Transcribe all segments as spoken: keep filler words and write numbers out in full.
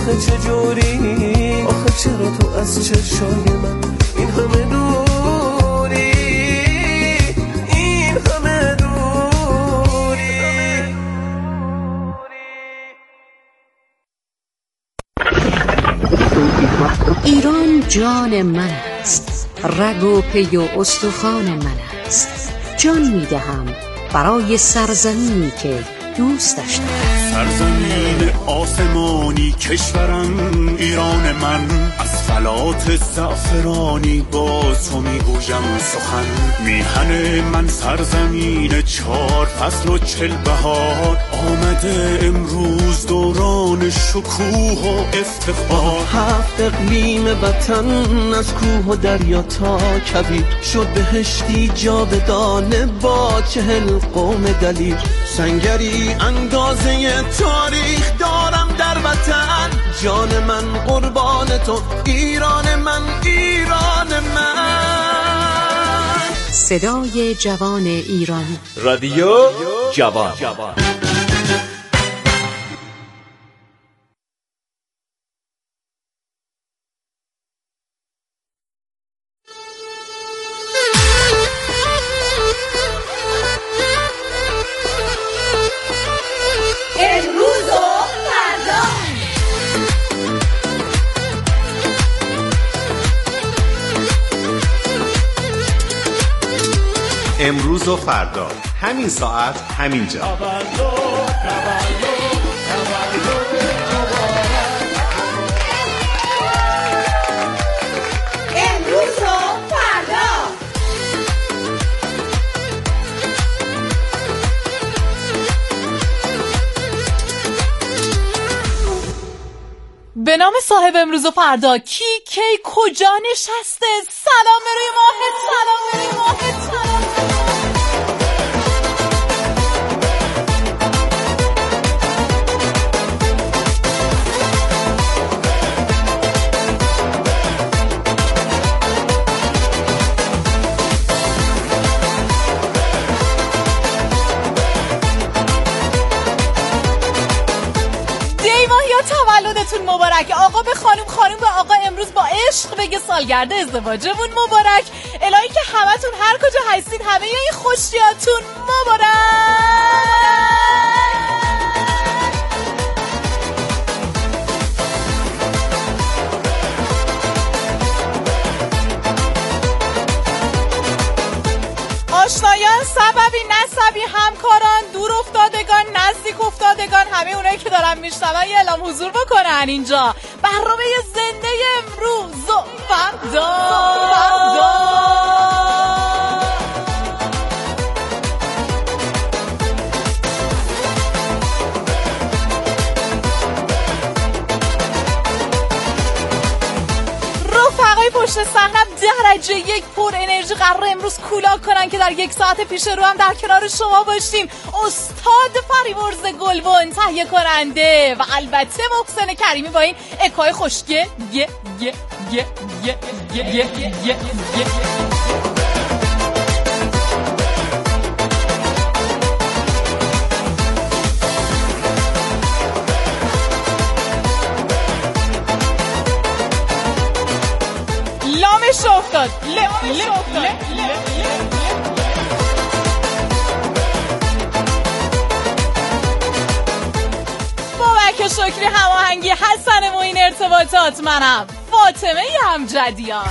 آخه چجوری، آخه چرا تو از چشای من این همه دوری، این همه دوری. ایران جان من است، رگ و پی و استخوان من است. جان میدهم برای سرزمینی که دوستش دارم. سرزمین آسمانی کشورم ایران من، از فلات زعفرانی با تو میگویم سخن. میهن من سرزمین چار فصل و چل بهار، آمده امروز دوران شکوه و افتخار. هفت اقلیم وطن از کوه و دریا تا کویر، شد بهشتی جاودانه با چهل قوم دلیر. سنگری اندازه تاریخ دارم در وطن، جان من قربان تو، ایران من، ایران من. صدای جوان ایران، رادیو جوان. امروز و فردا، همین ساعت، همین جا. امروز و فردا. به نام صاحب امروز و فردا، کی کی کجا نشسته؟ سلام روی ماهت، سلام روی ماهت، سلام. تولدتون مبارک. آقا به خانم، خانم به آقا امروز با عشق بگه سالگرد ازدواجمون مبارک. الهی که همتون هر کجا هستید همه این خوشیاتون مبارک. آشنایان، سببی نسبی، همکاران، دور افتادگان، نزدیک افتادگان، همه اونایی که دارن میشنون یه اعلام حضور بکنن اینجا. برنامه زنده امروز و فردا. پشت صحنه درجه یک پر انرژی قرار امروز کولاک کنن که در یک ساعت پیش رو هم در کنار شما باشیم. استاد فریورز گلبن تهیه کننده و البته محسن کریمی با این اکای خوشگه یه یه یه یه یه یه یه یه. لامش افتاد لپ لپ لپ. بابک شکری هماهنگی، حسن معین ارتباطات، منم فاطمه امجدیان.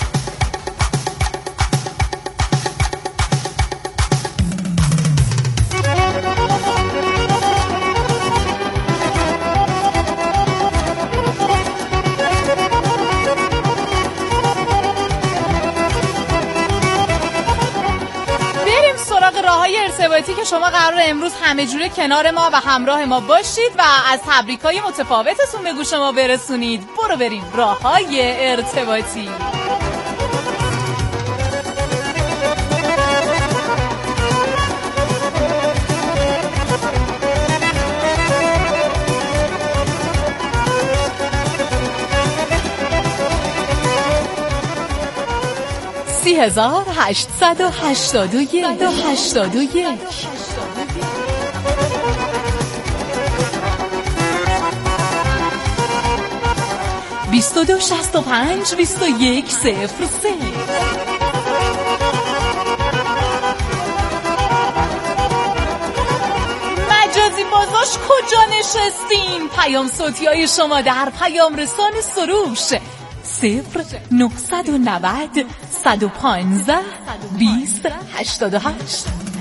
راه‌های ارتباطی که شما قراره امروز همه جوره کنار ما و همراه ما باشید و از تبریک‌های متفاوتتون به گوش ما برسونید. برو بریم راه‌های ارتباطی. سی هزار هشتصد و هشتاد و یک هشتاد و یک. بیست و دو شصت و پنج بیست و یک صفر سه. مجازی بازاش کجا نشستین؟ پیام صوتی های شما در پیام رسان سروش صفر نهصد و نود صد و پانزده بیست هشتاد و هشت.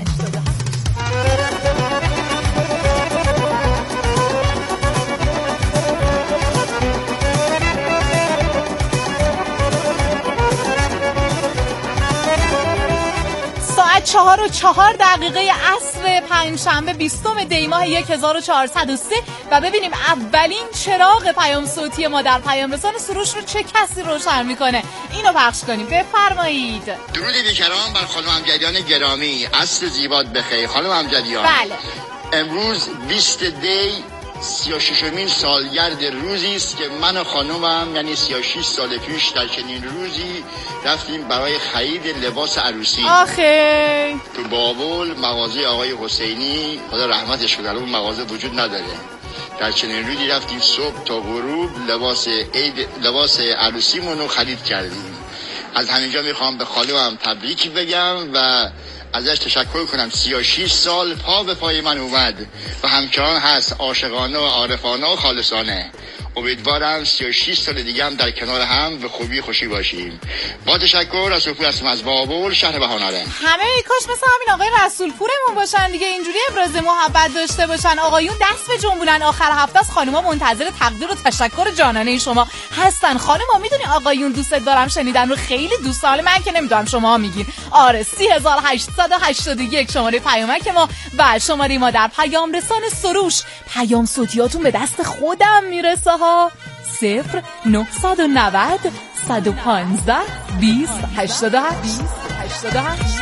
چهار و چهار دقیقه عصر پنجشنبه بیستم دی ماه هزار و چهارصد و سه و ببینیم اولین چراغ پیام صوتی ما در پیام رسان سروش رو چه کسی روشن میکنه. اینو پخش کنیم. بفرمایید. درود بیکران بر خانم امجدیان گرامی. عصر زیبات بخیر خانم امجدیان. بله. امروز بیست دی سی و ششمین سالگرد روزی است که من و خانومم یعنی سی و شش سال پیش در چنین روزی رفتیم برای خرید لباس عروسی. آخه تو بابل مغازه آقای حسینی خدا رحمتش کنه، اون مغازه وجود نداره. در چنین روزی رفتیم صبح تا غروب لباس عید لباس عروسیمون رو خرید کردیم. از همینجا میخوام به خانومم تبریک بگم و ازش تشکر کنم. سی و شش سال پا به پای من اومد و همچنان هست، عاشقانه و عارفانه و خالصانه. امیدوارم سی و شش سال دیگه هم در کنار هم به خوبی خوشی باشیم. با تشکر. رسولپور هستم از بابل شهر بهاناره. همه کاش مثل همین آقای رسولپورمون باشن دیگه، اینجوری ابراز محبت داشته باشن. آقایون دست به جنبونن. آخر هفته است، خانوما منتظر تقدیر و تشکر جانانه شما هستن. خانوما میدونی آقایون دوست دارم شنیدن رو خیلی دوست دارم. من که نمیدونم شما میگین. آره سی هزار و هشتصد و هشتاد و یک شماره پیامک ما و شماره ما در پیام رسان سروش. پیام صوتیاتون به دست خودم میرسه ها. صفر نهصد و نود صد و پانزده بیست هشتاد و هشت هشتاد و هشت.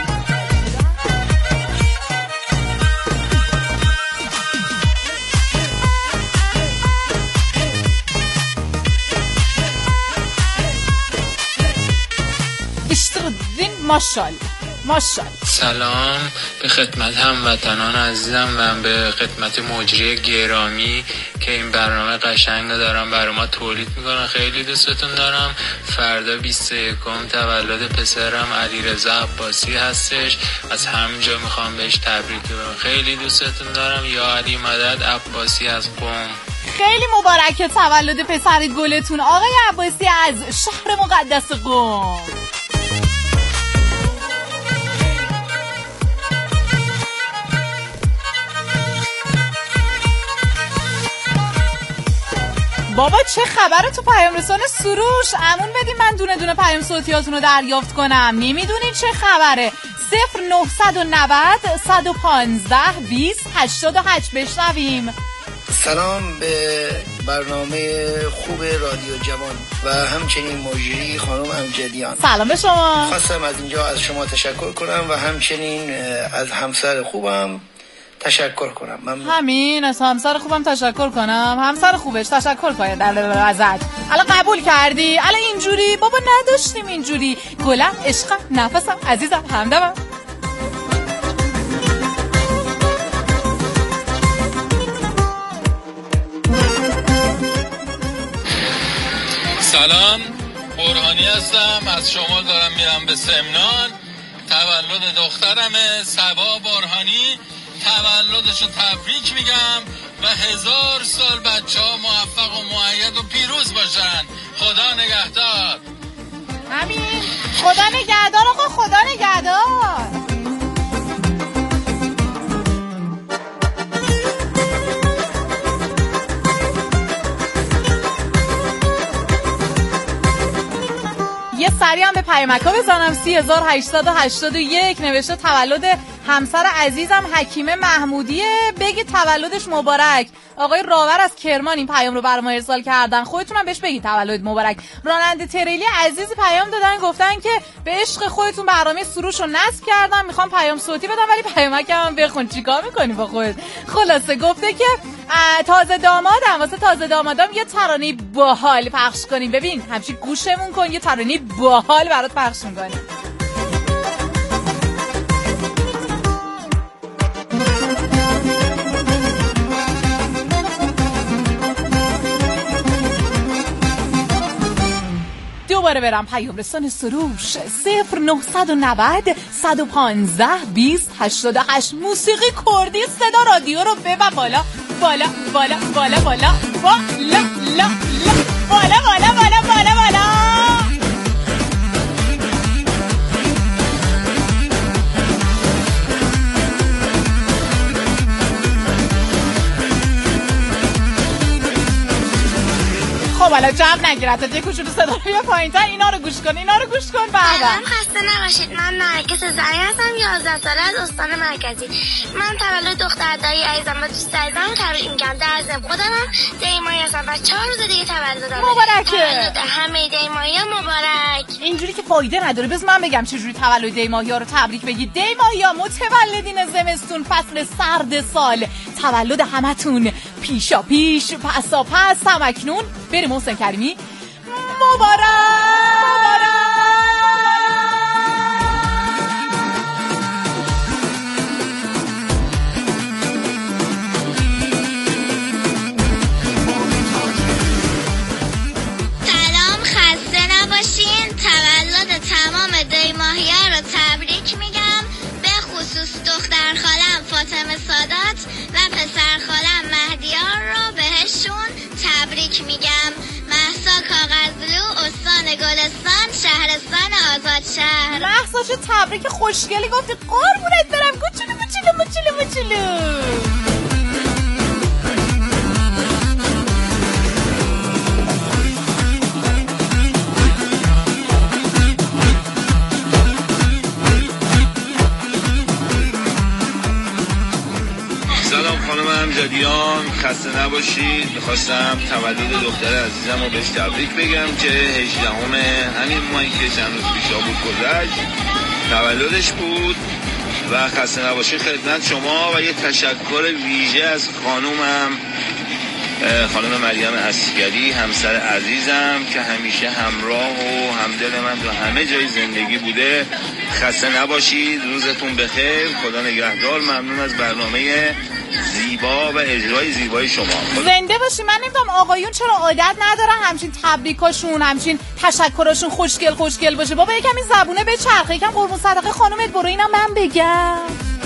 اشتغلین ماشال ماشال. سلام به خدمت هموطنان عزیزم و به خدمت مجری گرامی که این برنامه قشنگ دارم برای ما تولید میکنن. خیلی دوستتون دارم. فردا بیست و یکم تولد پسرم علیرضا عباسی هستش. از همینجا میخوام بهش تبریک بگم. خیلی دوستتون دارم. یا علی مدد عباسی از قم. خیلی مبارک تولد پسرت گلتون آقای عباسی از شهر مقدس قم. بابا چه خبره تو پیام رسان سروش؟ امون بدین من دونه دونه پیام صوتیاتون رو دریافت کنم. نمیدونین چه خبره؟ صفر نهصد و نود صد و پانزده بیست هشتاد و هشت. بشنویم. سلام به برنامه خوب رادیو جوان و همچنین مجری خانم امجدیان. سلام به شما. خواستم از اینجا از شما تشکر کنم و همچنین از همسر خوبم تشکر کنم. ممنون. همین از همسر خوبم تشکر کنم. همسر خوبش تشکر کنید ازت. الان قبول کردی؟ الان اینجوری بابا نداشتیم اینجوری. گلم عشقم نفسم عزیزم همدمم. سلام برهانی هستم. از شمال دارم میرم به سمنان. تولد دخترمه سبا برهانی. تولدشو تبریک میگم و هزار سال بچه ها موفق و مؤید و پیروز باشن. خدا نگهدار. همین. خدا نگهدار آقا. خدا نگهدار. یه سری هم به پیامک‌ها بزنم. سی هزار و هشتصد و هشتاد و یک نوشته تولد همسر عزیزم حکیمه محمودیه، بگید تولدش مبارک. آقای راور از کرمان این پیام رو برام ارسال کردن. خودتون هم بهش بگید تولد مبارک. راننده تریلی عزیزی پیام دادن گفتن که به عشق خودتون برنامه سروش رو نصب کردم، میخوام پیام صوتی بدم ولی پیامکم هم بخون. چیکار میکنی با خودت؟ خلاصه گفته که تازه دامادم، واسه تازه دامادم یه ترانه باحال پخش کنیم. ببین همچی گوشمون کن، یه ترانه باحال برات پخش میکنیم. دوباره برم پیام رسان سروش صفر نهصد و نود صد و پانزده بیست هشتاد و هشت. موسیقی کردی صدا رادیو رو ببر بالا بالا بالا بالا بالا بالا لا لا بالا بالا بالا بالا بالا. خب حالا جمع نگیرد تا یک کوچولو صدا رو بیا پایین‌تر. اینا رو گوش کن اینا رو گوش کن. بابا خسته نباشید. من نرگس زری هستم، یازده ساله از استان مرکزی. من تولد دختر دایی عزیزم و دوست عزیزم رو تبریک میگم. در ضمن خودمم دیمایی هستم و چهار روز دیگه تولدمه. مبارکه. تولد همه دیمایی‌ها مبارک. اینجوری که فایده نداره. بذار من بگم چه جوری تولد دیمایی‌ها رو تبریک بگید. دیمایی‌ها متولدین زمستون، فصل سرد سال. تولد همتون پیشا پیش پسا پس همکنون. بریم محسن کریمی. مبارک مبارک. سلام، خسته نباشین. تولد تمام دیماهی‌ها رو تبریک میگم، به خصوص دختر خالم فاطمه سادات و پسر خالم مهدیار رو بهشون تبریک میگم. مهسا کاغذلو، استان گلستان، شهرستان آزاد شهر. مهسا چه تبریک خوشگلی گفتی. قربونت برم. کوچولو کوچولو کوچولو کوچولو. سلام خانم امجدیان، خسته نباشید. میخواستم تولد دختر عزیزم رو بهش تبریک بگم که هجدهم همین ماهی که چند روز پیشا بود گذشت تولدش بود و خسته نباشید خدمت شما و یه تشکر ویژه از خانومم خانم مریم اسکری، همسر عزیزم که همیشه همراه و همدل من تو همه جای زندگی بوده. خسته نباشید، روزتون بخیر، خدا نگهدار. ممنون از برنامه زیبا و اجرای زیبای شما. زنده باشی. من نمیدونم آقایون چرا عادت ندارن همچین تبریکاشون، همچین تشکراشون خوشگل خوشگل باشه. بابا یکم این زبونه به چرخه. یکم قربون صدقه خانومت برو. اینم من بگم.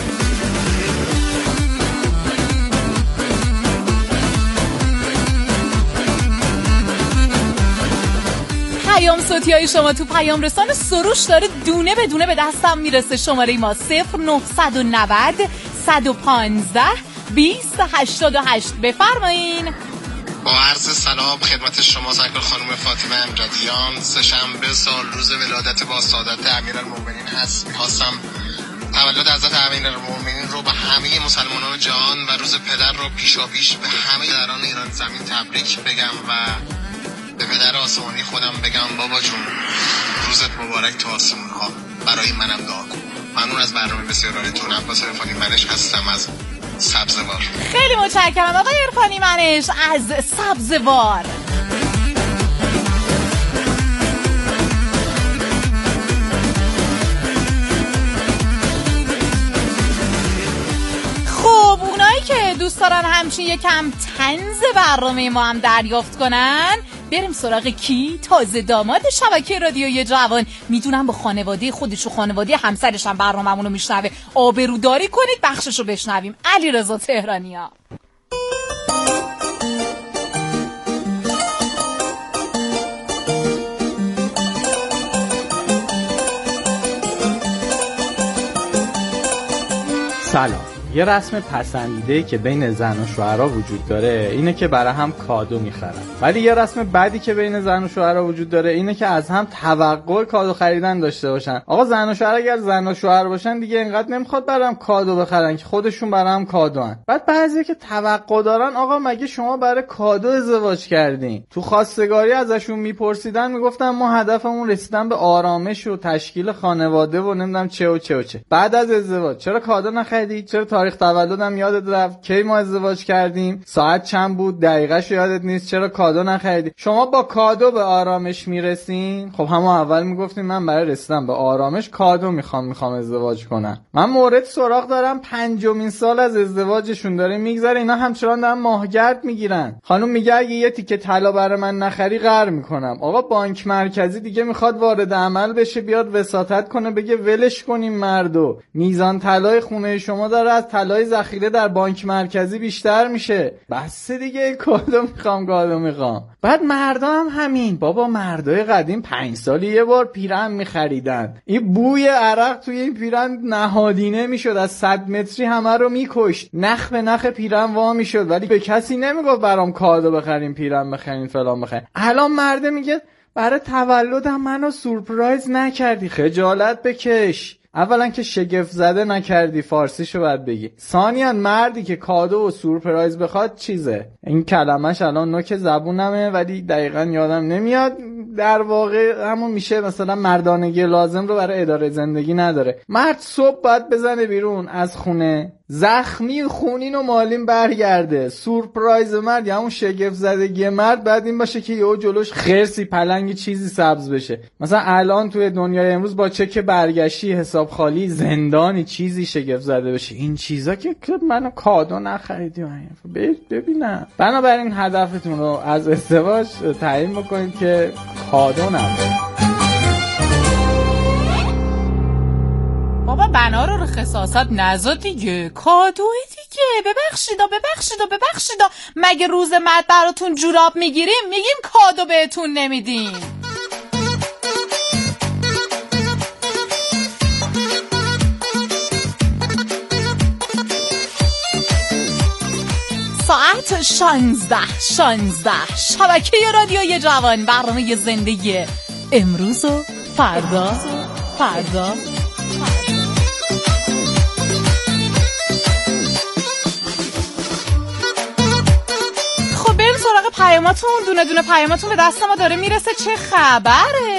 پیام صوتی های شما تو پیام رسان سروش داره دونه به دونه به دستم میرسه. شماره ما صفر نهصد و نود صد و پانزده بیست هشتاد و هشت. بفرمایین. با عرض سلام خدمت شما سرکار خانم فاطمه امجدیان. سه‌شنبه سال روز ولادت با سعادت امیرالمومنین هست. می‌خواستم تولد حضرت امیرالمومنین رو به همه مسلمانان جهان و روز پدر رو پیشاپیش به همه پدران ایران زمین تبریک بگم و به پدر آسمانی خودم بگم بابا جون روزت مبارک تو آسمون ها، برای منم دعا کن. ممنون از برنامه بسیار عالیتون. عباس عرفانی منش هستم از سبزوار. خیلی متشکرم آقای عرفانی منش از سبزوار. خب اونایی که دوست دارن همچین یکم طنز برنامه ما هم دریافت کنن، بریم سراغ کی؟ تازه داماد شبکه رادیوی جوان. میدونم با خانواده خودش و خانواده همسرش هم برنامه‌مون رو میشنوه. آبروداری کنید بخشش رو بشنویم. علیرضا تهرانیا. سلام. یه رسم پسندیده‌ای که بین زن و شوهرها وجود داره اینه که برای هم کادو میخرن، ولی یه رسم بعدی که بین زن و شوهرها وجود داره اینه که از هم توقع کادو خریدن داشته باشن. آقا زن و شوهر اگر زن و شوهر باشن دیگه اینقدر نمیخواد برای هم کادو بخرن که خودشون برای هم کادو هن. بعد بعضیا که توقع دارن آقا مگه شما برای کادو ازدواج کردین؟ تو خواستگاری ازشون میپرسیدن میگفتن ما هدفمون رسیدن به آرامش و تشکیل خانواده و نمیدونم چه و چه و چه. بعد از ازدواج چرا کادو نخریدی؟ چرا تاریخ تولدم یادت رفت؟ کی ما ازدواج کردیم؟ ساعت چند بود؟ دقیقه‌شو یادت نیست؟ چرا کادو نخریدی؟ شما با کادو به آرامش میرسین؟ خب همون اول میگفتین من برای رسیدن به آرامش کادو میخوام میخوام ازدواج کنم. من مورد سراغ دارم پنجمین سال از ازدواجشون داره میگذره، اینا همچنان دارن ماهگرد میگیرن. خانم میگه اگه یه تیکه طلا برای من نخری قهر میکنم. آقا بانک مرکزی دیگه میخواد وارد عمل بشه، بیاد وساطت کنه بگه ولش کنیم مردو، میزان طلای خونه شما داره از طلای ذخیره در بانک مرکزی بیشتر میشه. بس دیگه کادو میخوام کادو میخوام. بعد مردا هم همین. بابا مردای قدیم پنج سالی یه بار پیرن میخریدن. این بوی عرق توی این پیرن نهادینه میشد، از صد متری همه رو میکشت، نخ به نخ پیرن وا میشد، ولی به کسی نمیگفت برام کادو بخریم، پیرن بخریم، فلان بخریم. الان مرده میگه برای تولدم منو سورپرایز نکردی، خجالت بکش. اولا که شگفت زده نکردی، فارسیشو باید بگی. ثانیاً مردی که کادو و سورپرایز بخواد چیزه، این کلمش الان نوک زبونمه ولی دقیقاً یادم نمیاد. در واقع همون میشه مثلا مردانگی لازم رو برای اداره زندگی نداره. مرد صبح باید بزنه بیرون از خونه، زخمی خونین و مالین برگرده. سورپرایز مرد یا همون شگفت زدگی مرد بعد این باشه که یهو جلوش خرسی پلنگی چیزی سبز بشه. مثلا الان توی دنیای امروز با چک برگشتی، حساب خالی، زندانی چیزی شگفت زده بشه. این چیزا که منو کادو نخریدی ببینم. بنابراین هدفتون رو از ازدواج تعیین بکنید که کادو نبره. بابا بنا رو خصاصت نزا دیگه، کادوه دیگه. ببخشیدا ببخشیدا ببخشیدا مگه روز مد براتون جوراب میگیریم میگیم کادو بهتون نمیدیم؟ ساعت شانزده شانزده شبکه رادیوی جوان، برنامه زندگی امروز و فردا فردا. خب بریم سراغ پیاماتون. دونه دونه پیاماتون به دست ما داره میرسه. چه خبره؟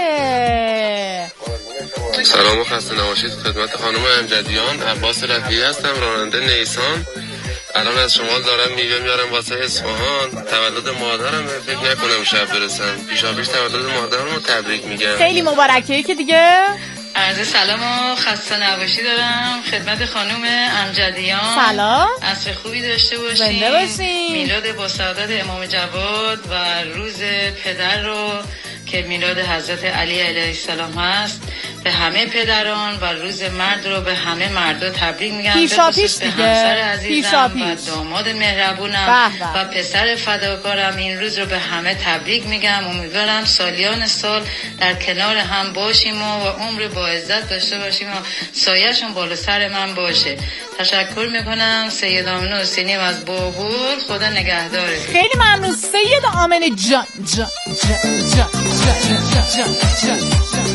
سلام و خسته نباشید. خدمت خانم امجدیان، عباس رفیعی هستم، راننده نیسان. الان از شمال دارم میوه میارم واسه اصفهان. تولد مادرم، فکر نکنم شب برسم. پیشا پیش تولد مادرم رو تبریک میگم. خیلی مبارکه که دیگه. عرض سلام و خسته نباشی دارم خدمت خانم امجدیان. سلام، عصر خوبی داشته باشین. زنده باشین. میلاد با سعادت امام جواد و روز پدر رو که میلاد حضرت علی علیه السلام هست به همه پدران و روز مرد رو به همه مردا تبریک میگم. پیشا پیش دیگه. به همسر عزیزم پیش. و داماد مهربونم و پسر فداکارم این روز رو به همه تبریک میگم. امیدوارم سالیان سال در کنار هم باشیم و, و عمر با عزت داشته باشیم و سایه‌شون بالا سر من باشه. تشکر میکنم سید آمنه حسینی از بابور. خدا نگهداره. خیلی ممنون سید آمنه جان جان جان جان جان جان جان جان.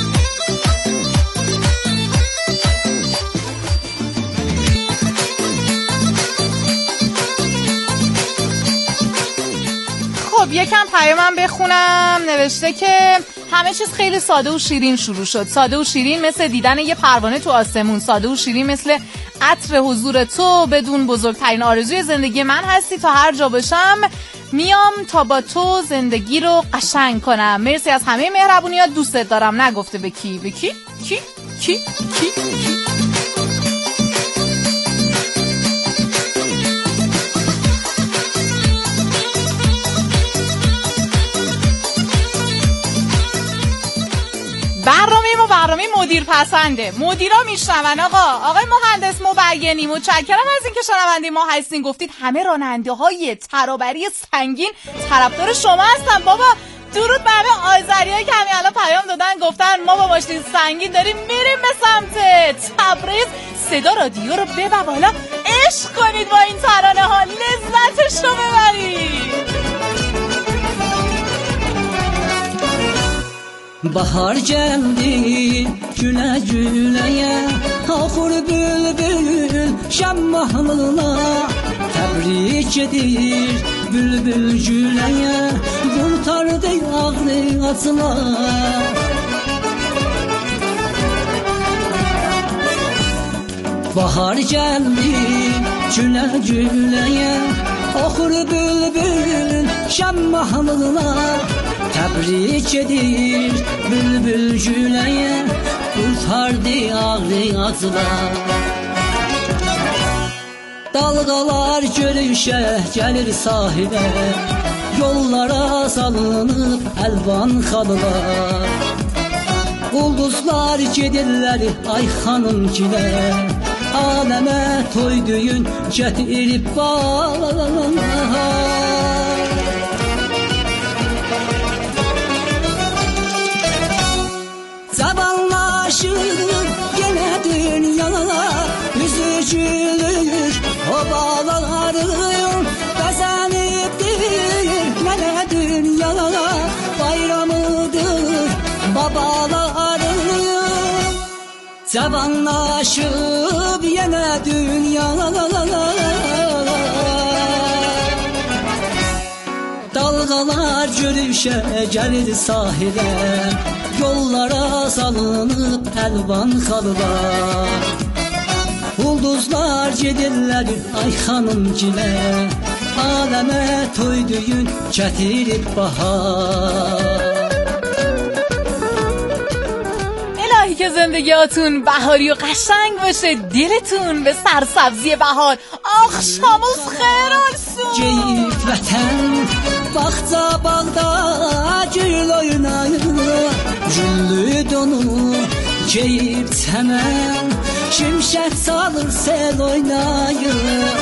خب یکم پیامم بخونم. نوشته که همه چیز خیلی ساده و شیرین شروع شد. ساده و شیرین مثل دیدن یه پروانه تو آسمون. ساده و شیرین مثل عطر حضور تو. بدون بزرگترین آرزوی زندگی من هستی. تا هر جا باشم میام تا با تو زندگی رو قشنگ کنم. مرسی از همه مهربونیات. دوستت دارم. نگفته به کی؟ به کی؟ کی؟ کی؟ کی؟ کی؟ برنامه ما برنامه مدیر پسنده. مدیرا میشنون. آقا آقای مهندس مبینی متشکرم از اینکه شنونده ما هستین. گفتید همه راننده های ترابری سنگین طرفدار شما هستن. بابا درود به همه آذریایی که همین الان پیام دادن گفتن ما با ماشین سنگین داریم میریم به سمت تبریز. صدا رادیو رو ببر بالا، عشق کنید با این ترانه ها، لذتش رو ببرید. Bahar geldi güle güleye, okur bülbül şam mahlına. Tebrik edir bülbül güleye, kurtardı ağrı atına. bahar geldi güle güleye. Okur bülbül şam mahnına, tebrik edir bülbül güleye. Kurtardı ağrı acılar. Dalgalar görüşe gelir sahile, yollara salınıp elvan halılar. Ulduzlar gedirler ay hanımgile, aleme toy düğün getirip bağlar. Zamanlaşır gene dünya, üzücülür o bağlarım. Bezeniptir gene dünya, bayramıdır babalarım. Zamanlaşıp yine dünya, dalgalar görüşe gelir sahile, yollara salınıp elvan halılar. Ulduzlar gedirler ay hanımgile, aleme toy düğün getirip bahar. الهی که زندگیاتون بهاری و قشنگ باشه، دلتون به سرسبزی بهار. آخشاموز خیر olsun. Geyik vətən bağça bağda gül oynayır, güllü donu geyib çəmən, şimşək salır sel oynayır.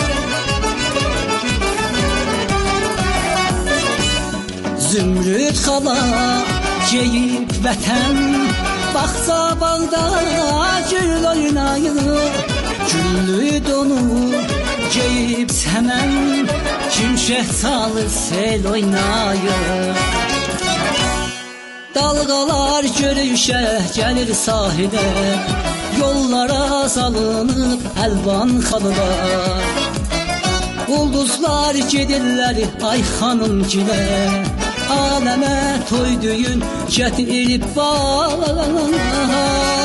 Zümrüd xala geyib vətən bağça bağda gül oynayır, güllü donu geyib çəmən, şimşək salır sel oynayır. Dalgalar görüşə gəlir sahilə, yollara salınıp elvan halılar. Ulduzlar gedirlər ay hanımgilə, aleme toy düğün getirip bağlar.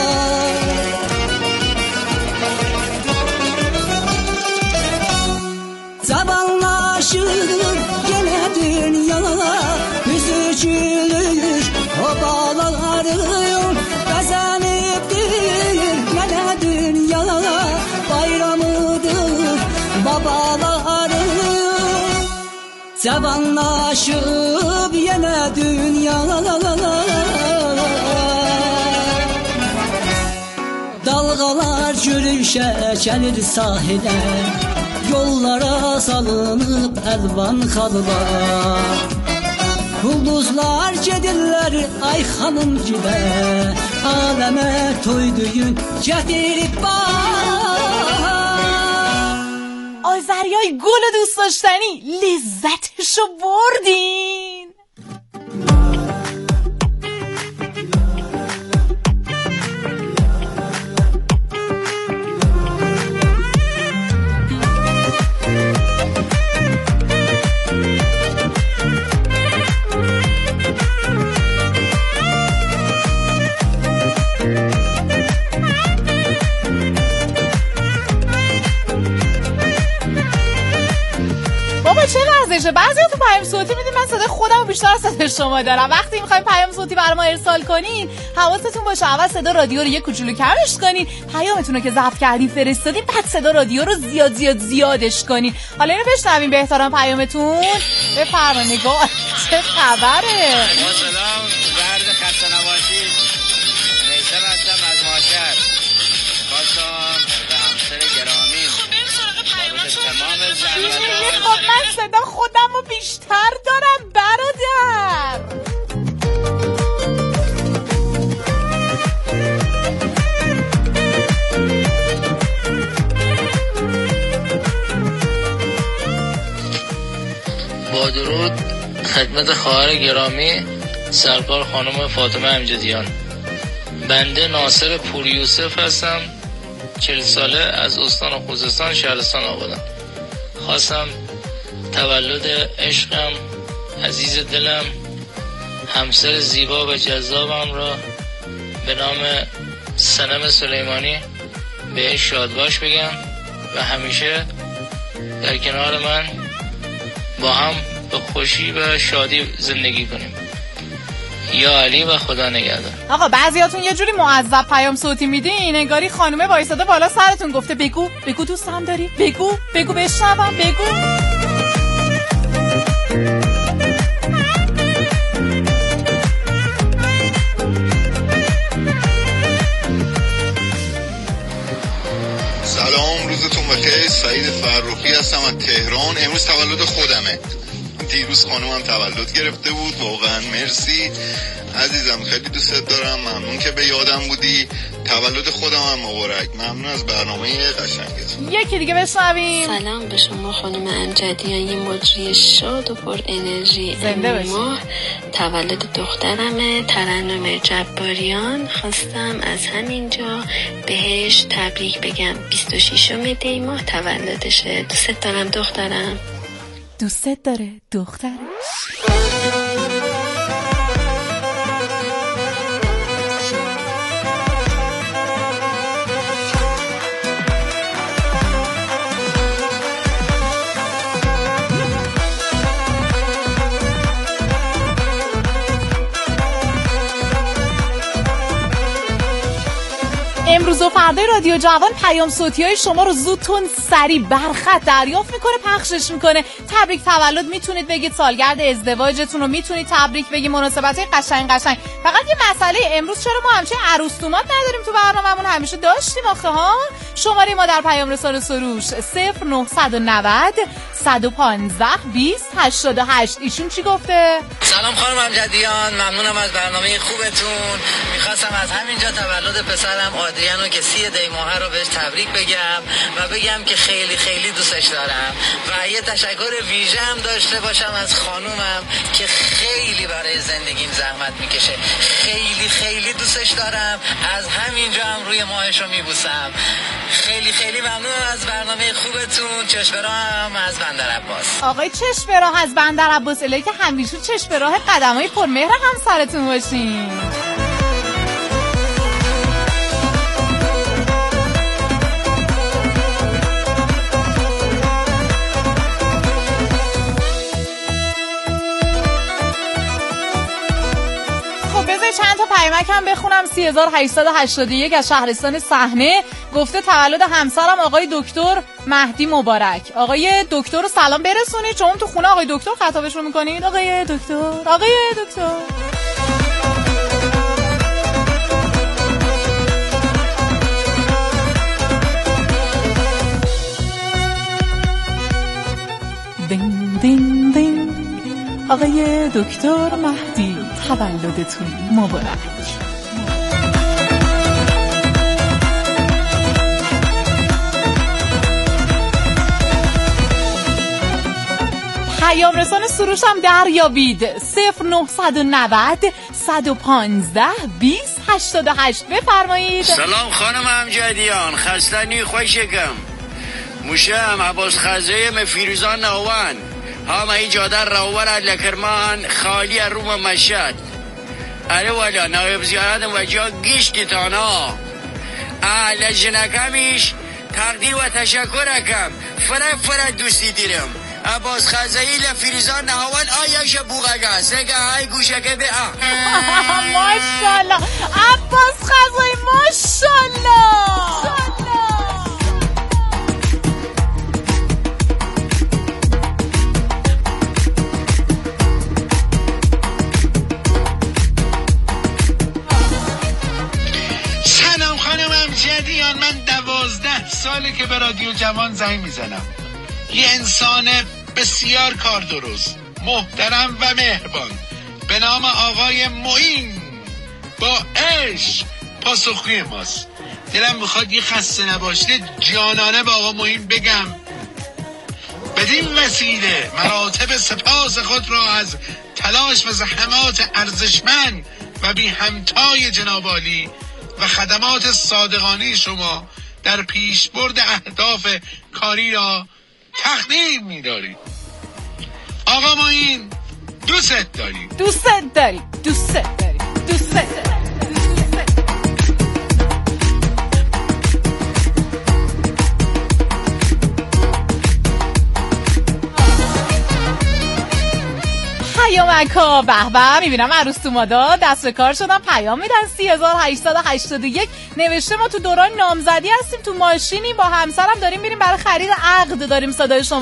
Zamanlaşır gene dünya, üzücülür o bağlarım. Bezeniptir gene dünya, bayramıdır babalarım. Zamanlaşıp yine dünya, dalgalar görüşe gelir sahile, yollara salınıp elvan halılar. Ulduzlar gedirler ay hanımgile, aleme toy düğün getirip bahar. آذریای گل و دوست داشتنی، لذتشو بردین. چه ورزشه؟ بعضیا تو پیام صوتی میدین من صدای خودم بیشتر از صدای شما دارم. وقتی میخواین پیام صوتی برام ارسال کنین حواستون باشه اول صدا رادیو رو یه کوچولو کمش کنین، پیامتون رو که ضبط کردین فرستادین، بعد صدا رادیو رو زیاد زیاد زیادش کنین. حالا اینو بشنوین به احترام پیامتون. بفرمایید نگاه چه خبره؟ سلام، ورد خسته نباشید. نیسان هستم از ماشر. خواستم به همسر گرامی تمام زحمت‌ها. خب من صدا خودم رو بیشتر دارم برادر. با درود خدمت خواهر گرامی سرکار خانم فاطمه امجدیان. بنده ناصر پور یوسف هستم، چهل ساله، از استان خوزستان شهرستان آبادان. خواستم تولد عشقم، عزیز دلم، همسر زیبا و جذابم را به نام سنم سلیمانی به شادباش بگم و همیشه در کنار من با هم به خوشی و شادی زندگی کنیم. یا علی و خدا نگهدار. آقا بعضیاتون یه جوری معذب پیام صوتی میدین انگاری خانومه وایساده بالا سرتون گفته بگو بگو دوستم داری، بگو بگو بشنوم، بگو. سلام، روزتون بخیر. سعید فرخی هستم از تهران. امروز تولد خودمه. دیروز خانومم تولد گرفته بود. واقعا مرسی عزیزم، خیلی دوست دارم. ممنون که به یادم بودی. تولد خودم هم مبارک. ممنون از برنامه قشنگت. یکی دیگه بشنویم. سلام به شما خانم امجدیان، یه مجری شاد و پر انرژی. امروز تولد دخترمه ترنم جباریان. خواستم از همینجا بهش تبریک بگم. بیست و ششم دی ماه تولدشه. دوست دارم دخترم. دوست داره دخترش. امروز و فردای رادیو جوان پیام صوتی های شما رو زودتون سریع برخط دریافت میکنه، پخشش میکنه. تبریک تولد میتونید بگید، سالگرد ازدواجتون رو میتونید تبریک بگید، مناسبت های قشنگ قشنگ. فقط یه مسئله امروز چرا ما همچین عروستومات نداریم تو برنامه‌مون؟ همیشه داشتیم آخه ها. شماره ما در پیام رسان سروش صفر نه نه صفر صد و پانزده بیست هشتاد و هشت. ایشون چی گفته؟ سلام خانم امجدیان، ممنونم از برنامه خوبتون. میخواستم از همینجا تولد پسرم آدریانو که سی دی ماه رو بهش تبریک بگم و بگم که خیلی خیلی دوستش دارم و یه تشکر ویژه هم داشته باشم از خانومم که خیلی برای زندگیم زحمت میکشه. خیلی خیلی دوستش دارم. از همینجا هم روی ماهش رو میبوسم. خیلی خیلی ممنونم از برنامه خوبتون. چشمراه هم از بندر عباس. آقای چشمراه از بندر عباس، الهی که همیشه چشمراه قدمای پرمهر همسرتون باشین. چند تا پیامک هم بخونم. سه هزار و هشتصد و هشتاد و یک از شهرستان صحنه گفته تولد همسرم آقای دکتر مهدی مبارک. آقای دکتر رو سلام برسونید، چون تو خونه آقای دکتر خطابش رو میکنید. آقای دکتر، آقای دکتر. دین دین دین. آقای دکتر مهدی تولدتون مبارک. پیام رسان سروش هم دریابید. صفر نه نه صفر صد و پانزده بیست هشتاد و هشت. بفرمایید. سلام خانم امجدیان، خستنی خوشگم موشم عباس خزه مفیروزان نوان هم ایجاده روور لکرمان خالی روم مشد اره والا نایب زیارت وجا گشتی تانا اهل جنکمیش تقدیر و تشکر کم فرق فرق دوستی دیرم عباس خزهی لفیروزان نهوان آیش بوغگا سگه های گوشکه به آه ماشالله عباس خزهی ماشالله. امجدیان، من دوازده ساله که به رادیو جوان زنگ میزنم. یه انسان بسیار کار درست، محترم و مهربان به نام آقای معین با عشق پاسخگوی ماست. دلم میخواد یه خسته نباشید جانانه با آقا معین بگم. بدین وسیله مراتب سپاس خود را از تلاش و زحمات ارزشمند و بی همتای جناب عالی و خدمات صادقانه شما در پیشبرد اهداف کاری را تقدیم می‌دارید. آقا معین دوست داریم. دوست داریم. دوست داریم. دوست داریم. پیامک‌ها. به به، میبینم عروس تومادا دست به کار شدن، پیام میدن. سه هزار و هشتصد و هشتاد و یک نوشته ما تو دوران نامزدی هستیم، تو ماشینی با همسرم داریم میریم برای خرید عقد، داریم صدای شما